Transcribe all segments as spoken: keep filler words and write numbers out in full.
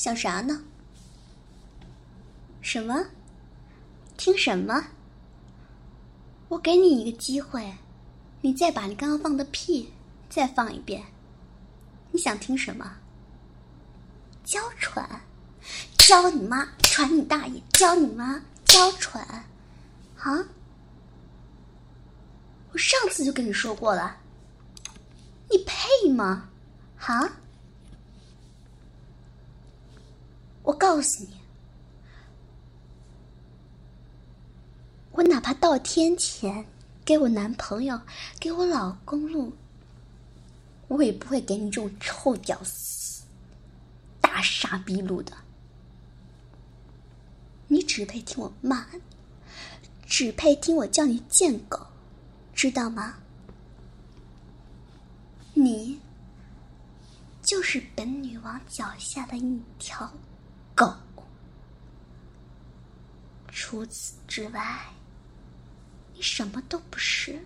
想啥呢？什么？听什么？我给你一个机会，你再把你刚刚放的屁再放一遍。你想听什么？娇喘？娇你妈！喘你大爷！娇你妈！娇喘？啊？我上次就跟你说过了，你配吗？啊？我告诉你，我哪怕倒天前给我男朋友给我老公录，我也不会给你这种臭屌丝大傻逼录的。你只配听我骂你，只配听我叫你贱狗，知道吗？你就是本女王脚下的一条狗，除此之外你什么都不是。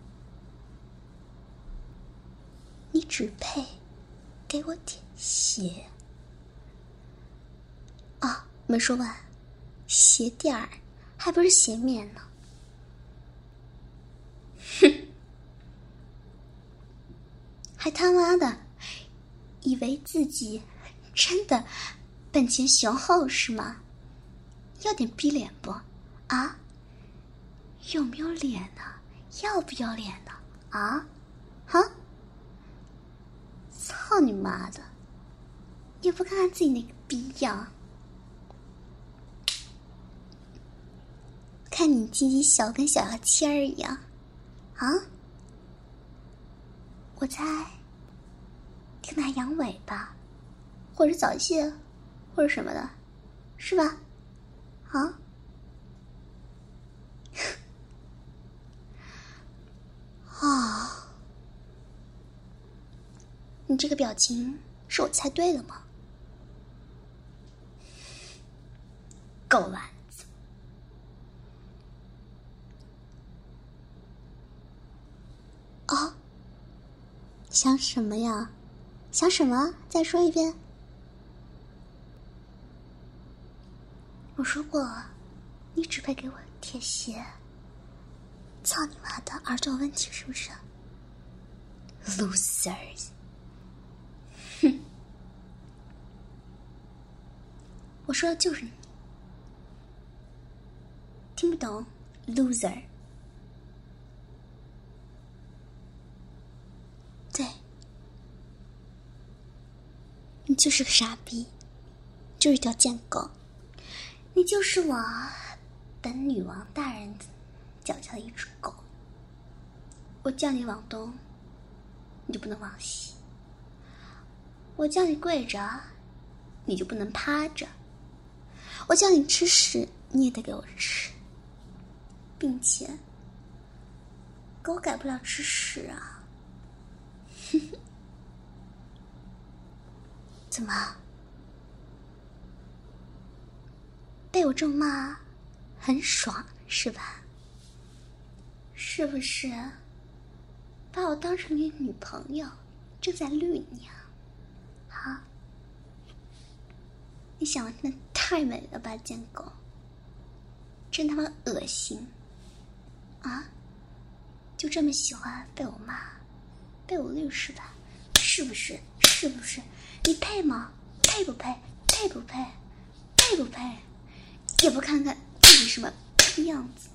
你只配给我舔鞋啊！没说完，鞋垫儿还不是鞋面呢。哼，还他妈的以为自己真的本钱雄厚是吗？要点逼脸不啊？有没有脸呢？要不要脸呢？啊？哈？操你妈的！也不看看自己那个逼样，看你鸡鸡小跟小牙签儿一样啊！我猜可能还阳痿吧，或者早泄，或者什么的，是吧？啊？啊！你这个表情是我猜对了吗？狗丸子！哦，想什么呀？想什么？再说一遍。我说过，你只配给我贴鞋。操你妈的，耳朵有问题是不是 ？Losers！ 哼，我说的就是你，听不懂 ？Loser！ 对，你就是个傻逼，就是一条贱狗，你就是我本女王大人脚下的一只狗。我叫你往东，你就不能往西；我叫你跪着，你就不能趴着；我叫你吃屎，你也得给我吃，并且狗改不了吃屎啊！怎么？被我这么骂很爽是吧？是不是把我当成你女朋友正在绿你啊？啊？你想的真的太美了吧，贱狗！真他妈恶心啊！就这么喜欢被我骂被我绿是吧？是不是？是不是？你配吗？配不配？配不配？配不配？也不看看自己什么样子。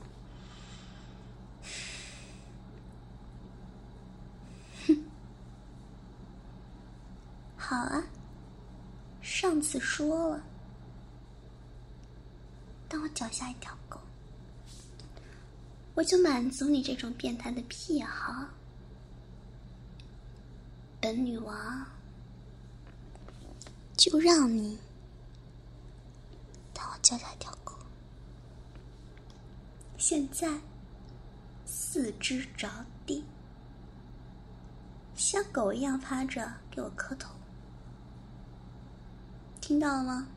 哼，好啊，上次说了，当我脚下一条狗，我就满足你这种变态的癖好。本女王就让你当我脚下一条狗。现在四肢着地，像狗一样趴着给我磕头，听到了吗？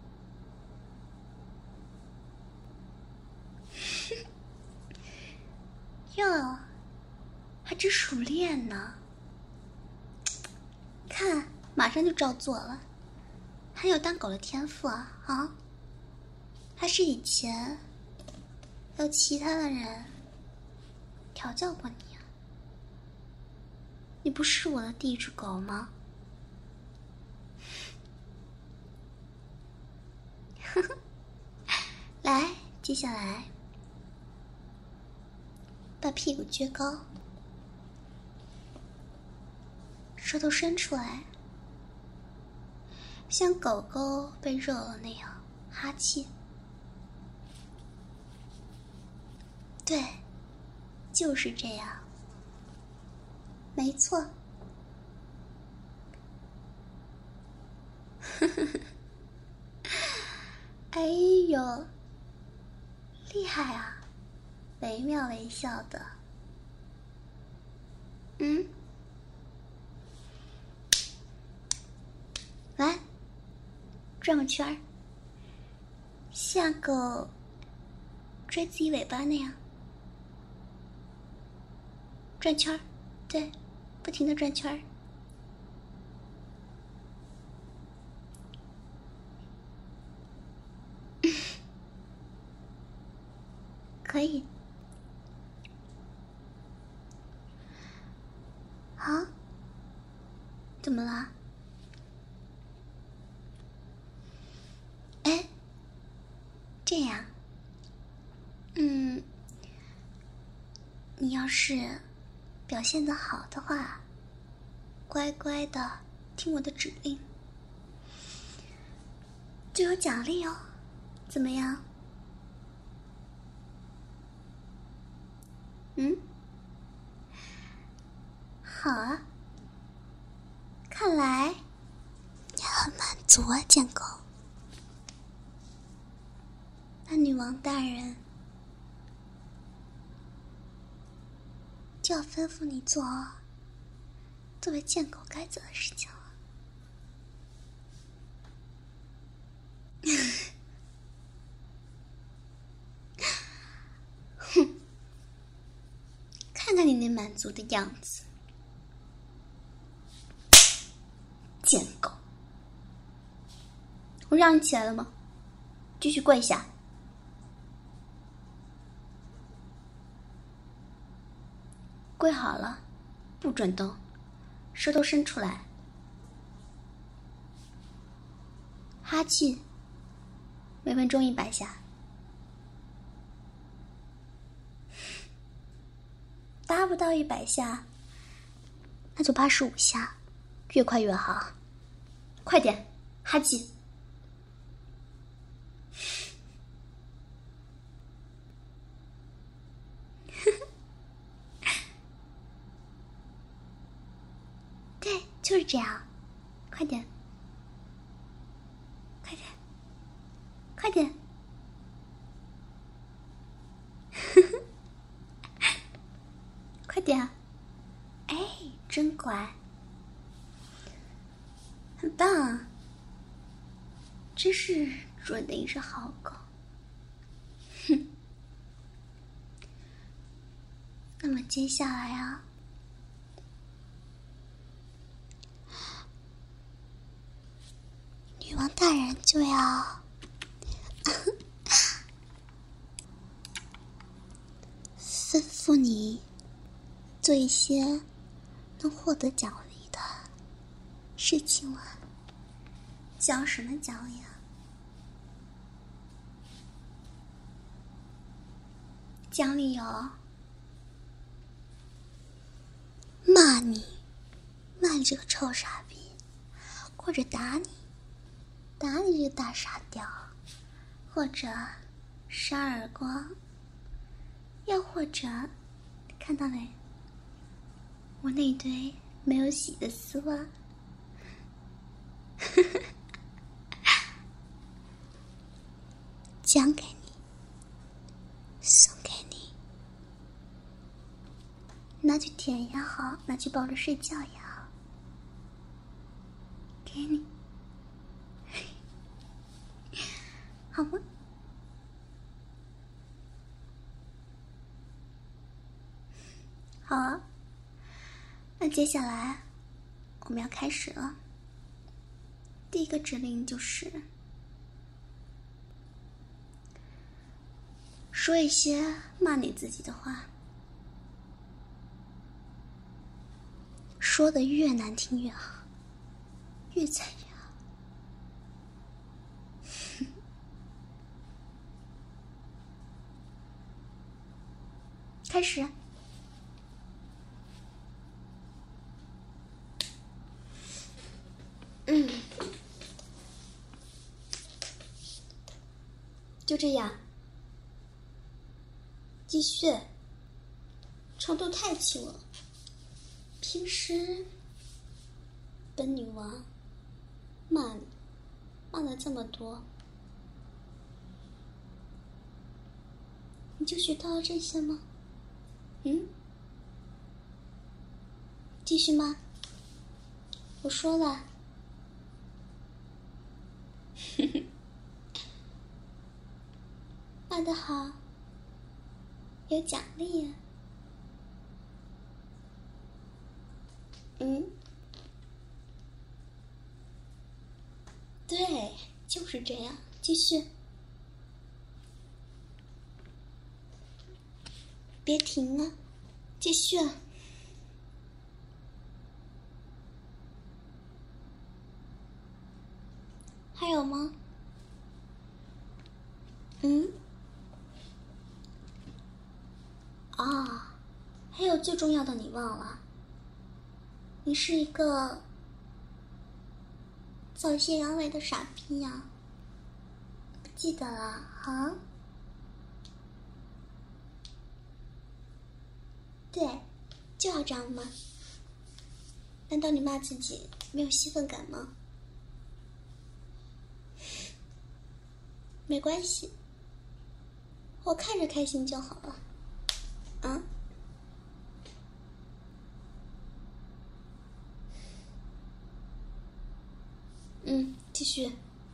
哟，还真熟练呢！看，马上就照做了， 还有当狗的天赋啊啊！还是以前有其他的人调教过你啊？你不是我的第一只狗吗？呵呵，来，接下来把屁股撅高，舌头伸出来，像狗狗被热了那样哈气。对，就是这样，没错。呵呵呵，哎呦，厉害啊，惟妙惟肖的。嗯，来，转个圈儿，像狗追自己尾巴那样转圈儿，对，不停的转圈儿。可以。啊？怎么了？哎，这样，嗯，你要是表现得好的话，乖乖的听我的指令，就有奖励哦，怎么样？嗯，好啊，看来你很满足啊，贱狗。那女王大人就要吩咐你做作为贱狗该做的事情了。哼，看看你那满足的样子，贱狗！我让你起来了吗？继续跪下。跪好了，不准动，舌头伸出来，哈气，每分钟一百下。达不到一百下，那就八十五下，越快越好。快点，哈气！对，就是这样。快点，快点，快点！快点！哎，真乖，很棒，真是准的一只好狗。哼。那么接下来啊，女王大人就要吩咐你做一些能获得奖励的事情了。讲什么奖励啊？奖励有骂你，骂你这个臭傻逼，或者打你，打你这个大傻屌，或者扇耳光，又或者看到没？我那堆没有洗的丝袜，奖给你，送给你，拿去舔也好，拿去抱着睡觉也好，给你，好吗？好啊，那接下来我们要开始了。 第一个指令就是说一些骂你自己的话，说的越难听越好，越惨越好。开始。嗯，就这样，继续。程度太轻了。平时本女王骂骂了这么多，你就学到了这些吗？嗯？继续吗？我说了。骂得好，有奖励呀。嗯，对，就是这样。继续，别停啊，继续啊。还有吗？嗯？啊，还有最重要的你忘了，你是一个早泄阳痿的傻逼呀、啊！不记得了啊？对，就要这样吗？难道你骂自己没有兴奋感吗？没关系，我看着开心就好了。啊？嗯，继续。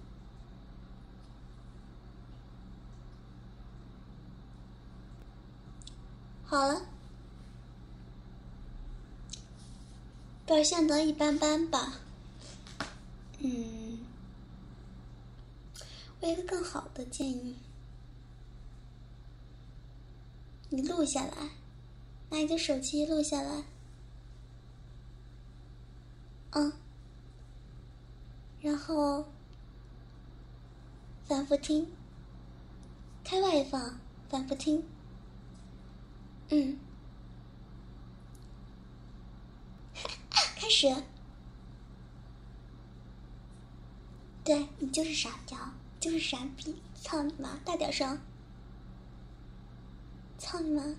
好了，表现得一般般吧。嗯，我有一个更好的建议，你录下来，拿你的手机录下来。嗯，然后反复听，开外放，反复听。嗯，开始。对，你就是傻屌，就是傻逼，操你妈！大点声！操你妈！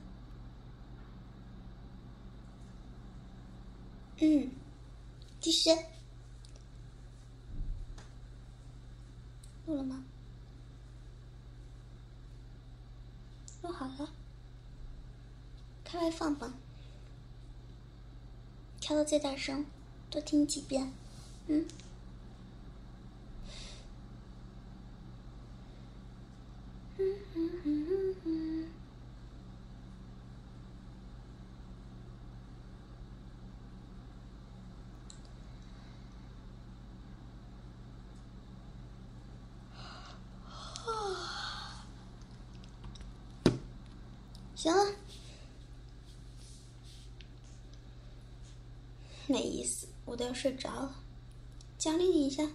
嗯，继续。录了吗？录好了，开外放吧，调到最大声，多听几遍。嗯。嗯嗯嗯嗯嗯。行了，没意思，我都要睡着了。奖励你一下，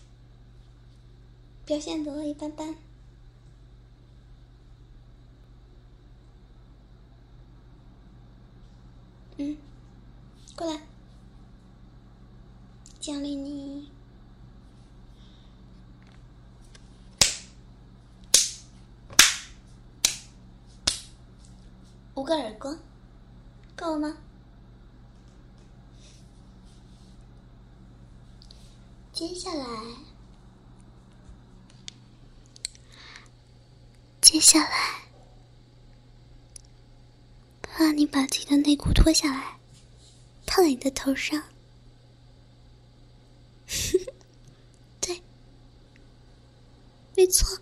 表现得一般般。嗯，过来，奖励你。五个耳光，够了吗？接下来，接下来，让你把自己的内裤脱下来，套在你的头上。对，没错。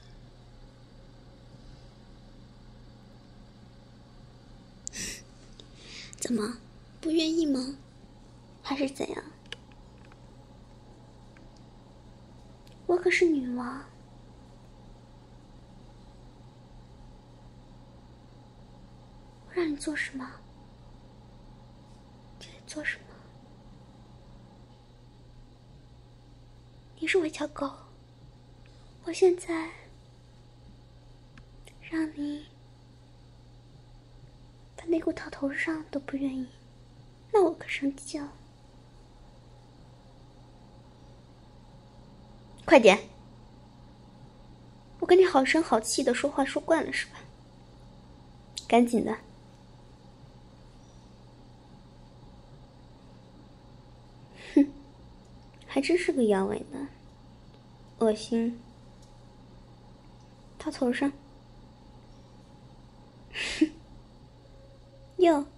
怎么，不愿意吗？还是怎样？ 可是女王。我让你做什么，就得做什么。你是我一条狗，我现在让你把内裤套头上都不愿意，那我可生气了。快点！我跟你好声好气的说话说惯了是吧？赶紧的。哼，还真是个阳痿呢，恶心。套头上。哼，哟，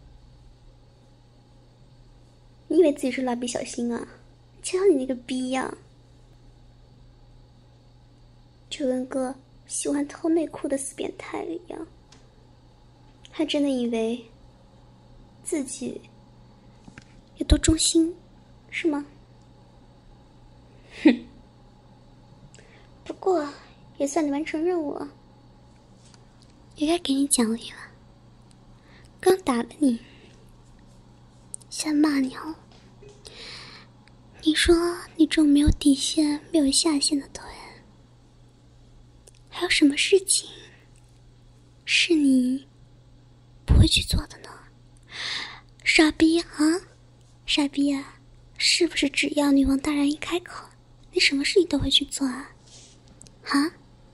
你以为自己是蜡笔小新啊？瞧你那个逼样，就跟个喜欢偷内裤的死变态一样，还真的以为自己有多忠心，是吗？哼，不过也算你完成任务了，也该给你奖励了。刚打了你，先骂你哦。你说你这种没有底线、没有下限的头人，还有什么事情是你不会去做的呢？傻逼啊！傻逼啊！是不是只要女王大人一开口，你什么事情都会去做啊？啊？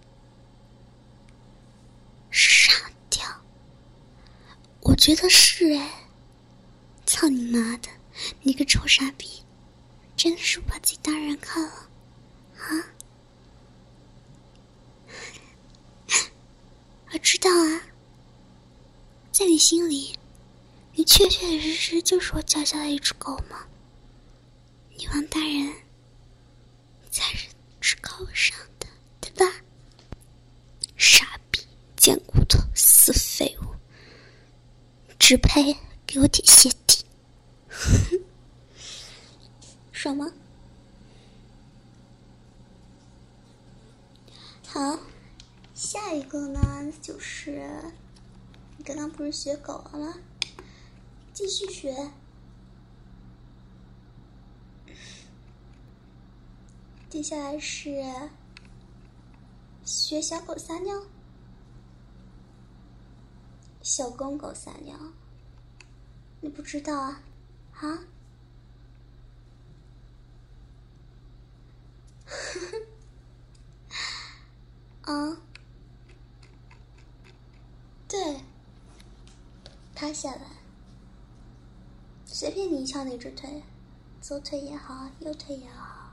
傻屌！我觉得是哎。操你妈的！你个臭傻逼！真的是把自己当人看了啊！我知道啊，在你心里，你确确实实就是我脚下的一只狗吗？女王大人，你才是至高无上的，对吧？傻逼，贱骨头，死废物，只配给我点鞋底。爽吗？好，下一个呢，就是你刚刚不是学狗了吗？继续学。接下来是学小狗撒尿，小公狗撒尿，你不知道啊？啊？啊？对，趴下来，随便你翘哪只腿，左腿也好，右腿也好，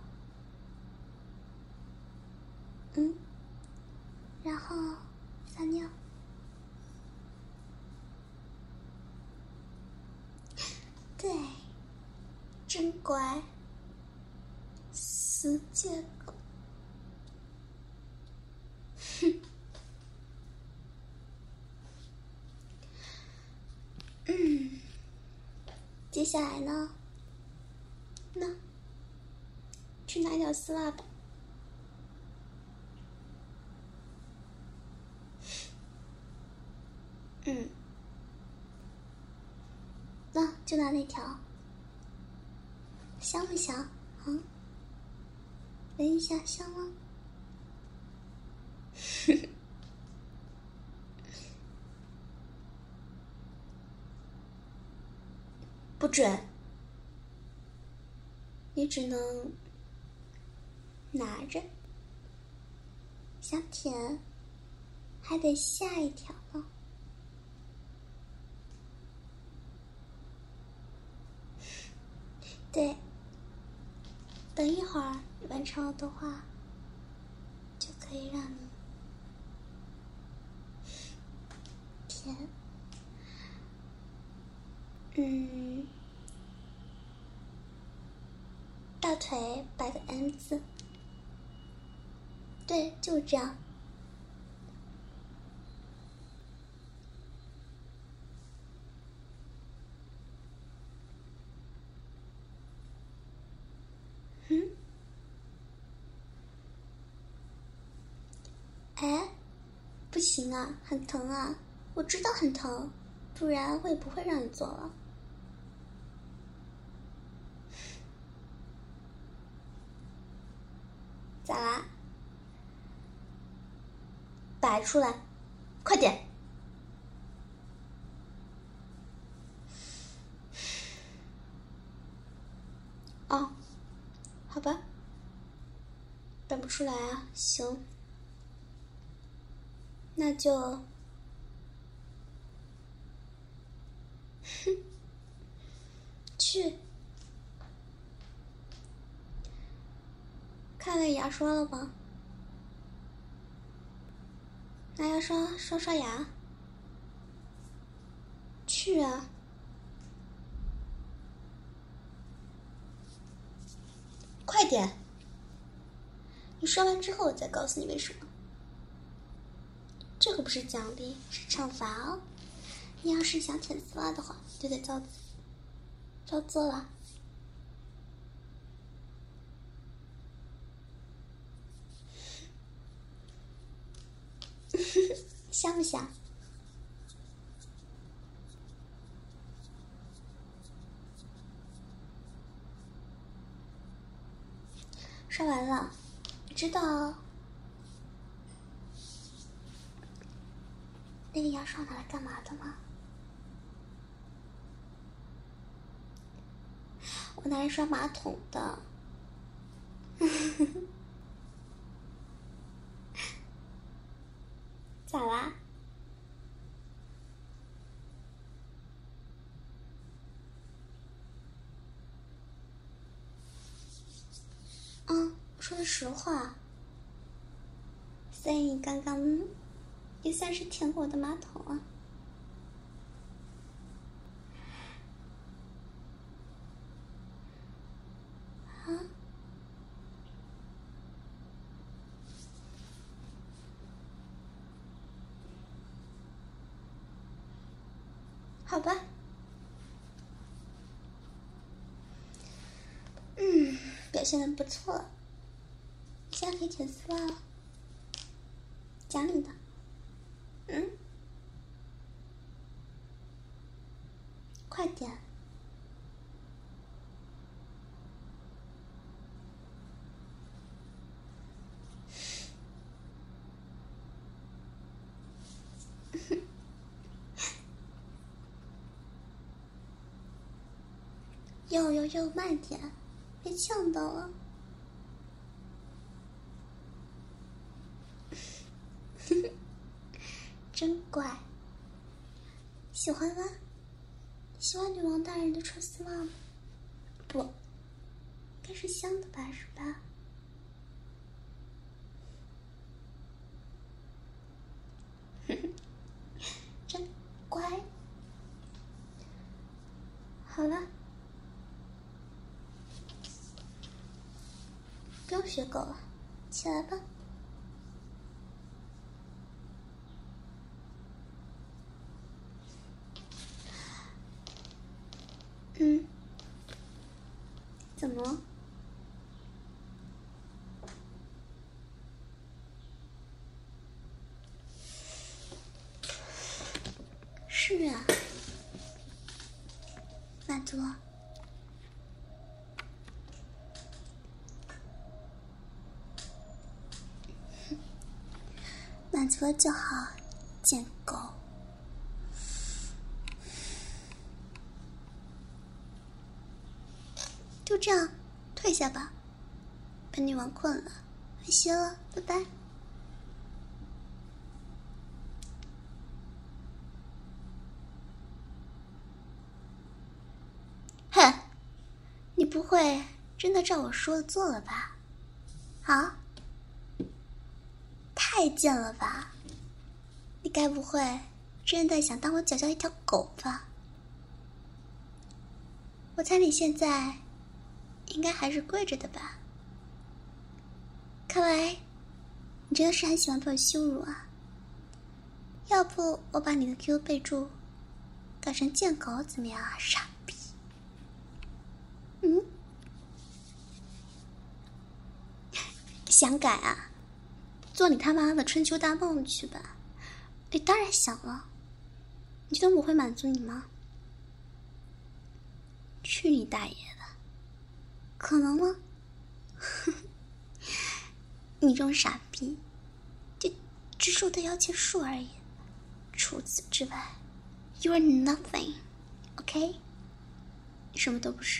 嗯，然后撒尿。对，真乖，死贱狗。哼。嗯，接下来呢？那去拿一条丝袜吧。嗯，那就拿那条，香不香？嗯，闻一下，香吗？不准，你只能拿着，想舔还得下一条呢。对，等一会儿完成了的话，就可以让你舔。嗯，大腿摆个 M 字，对，就是这样。嗯， 哎，不行啊，很疼啊，我知道很疼，不然我也不会让你做了。咋啦？摆出来，快点！哦，好吧，摆不出来啊，行，那就，哼，去，看了牙刷了吧？拿牙刷刷刷牙。去啊！快点！你刷完之后我再告诉你为什么。这可不是奖励，是惩罚哦。你要是想舔丝袜的话，就得照照做了。香不香？刷完了，你知道那个牙刷拿来干嘛的吗？我拿来刷马桶的。咋啦？嗯，我说的实话。所以你刚刚也算是舔过我的马桶啊。啊？好吧。嗯，表现的不错，现在可以舔丝袜了。讲你的。嗯，快点。哟哟哟，慢点，别呛到了。真乖。喜欢吗？喜欢女王大人的穿丝袜吗？不，该是香的吧，是吧？真乖。好了，不用学狗了，起来吧。嗯，怎么？是啊，满足了。满足了就好，贱狗。就这样，退下吧。本女王困了，该歇了，拜拜。哼，你不会真的照我说的做了吧？啊？太贱了吧！你该不会真的想当我脚下一条狗吧？我猜你现在应该还是跪着的吧？看来你真的是很喜欢被我羞辱啊！要不我把你的 Q Q 备注改成贱狗怎么样啊，傻逼？嗯？想改啊？ 做你他妈的春秋大梦去吧！你当然想了，你觉得我会满足你吗？去你大爷的！可能吗？你这种傻逼，就只是我的要求数而已。除此之外 ，You are nothing，OK？、Okay? 你什么都不是，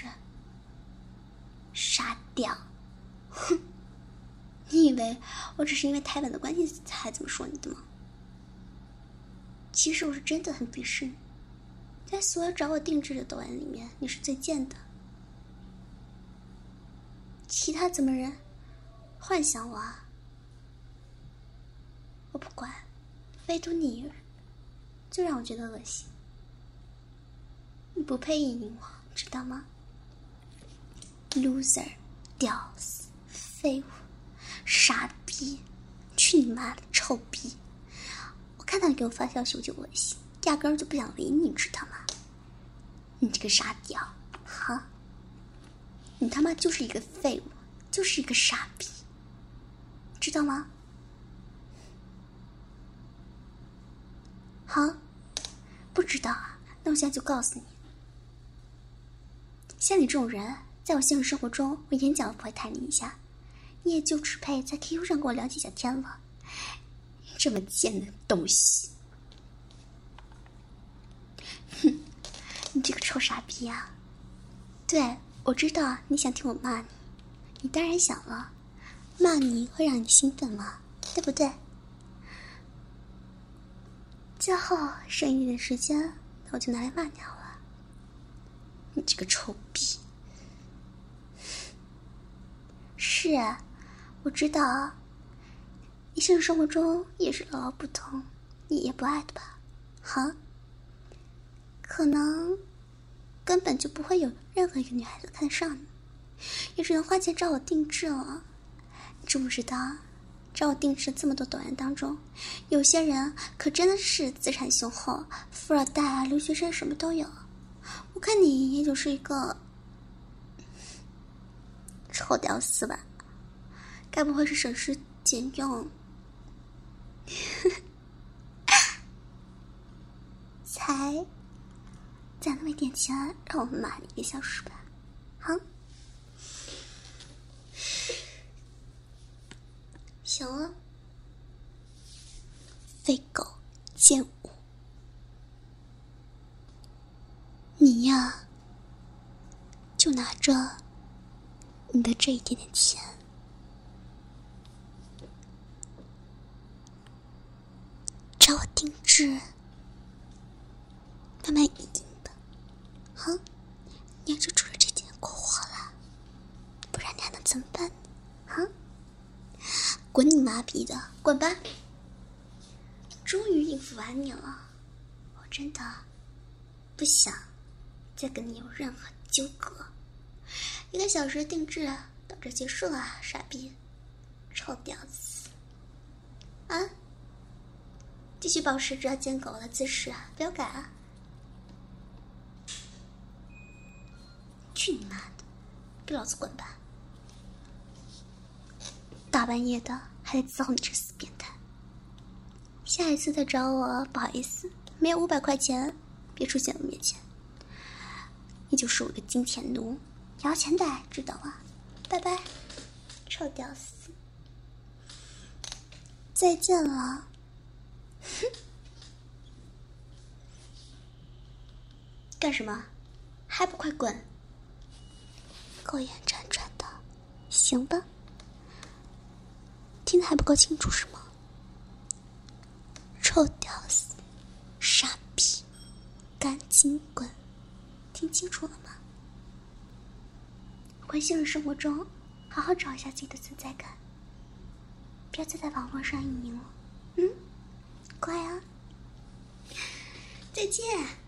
傻屌！哼！你以为我只是因为台本的关系才这么说你的吗？其实我是真的很鄙视你，在所有找我定制的抖音里面，你是最贱的。其他怎么人幻想我啊？我不管，唯独你就让我觉得恶心。你不配意淫我，知道吗 ？loser， 屌丝，废物，傻逼，去你妈的臭逼！我看到你给我发消息我就恶心，压根儿就不想理你，知道吗？你这个傻屌，哈！你他妈就是一个废物，就是一个傻逼，知道吗？好，不知道啊，那我现在就告诉你，像你这种人，在我现实生活中，我眼角都不会抬你一下，你也就只配在 Q Q 上跟我聊几下天了。这么贱的东西！哼，你这个臭傻逼啊！对，我知道你想听我骂你，你当然想了，骂你会让你兴奋吗？对不对？最后剩一点点时间，那我就拿来骂你好了。你这个臭逼！是啊，我知道啊，你现实生活中也是牢牢不通，你也不爱的吧？哈？可能根本就不会有任何一个女孩子看上你，也只能花钱找我定制了。你知不知道，找我定制这么多抖音当中，有些人可真的是资产雄厚，富二代啊，留学生什么都有。我看你也就是一个臭屌丝吧？该不会是省吃俭用才攒那么一点钱让我骂你一个小时吧？好，行了，废狗贱物，你呀，就拿着你的这一点点钱，找我定制，慢慢一定吧。好，你要就除了这点过活了，不然你还能怎么办呢？哈，滚你妈逼的，滚吧！终于应付完你了，我真的不想再跟你有任何纠葛。一个小时定制到这结束了，傻逼，臭屌丝啊！继续保持着贱狗的姿势啊，不要改啊！去你妈的，给老子滚吧！大半夜的还得遭你这死变态！下一次再找我，不好意思，没有五百块钱，别出现我面前。你就是我的金钱奴，摇钱袋，知道吗？拜拜，臭屌丝！再见了。哼，干什么？还不快滚！狗眼辗转的，行吧？听得还不够清楚是吗？臭屌丝，傻逼，赶紧滚！听清楚了吗？回现实生活中，好好找一下自己的存在感，不要再在网络上意淫了。嗯，乖啊，再见。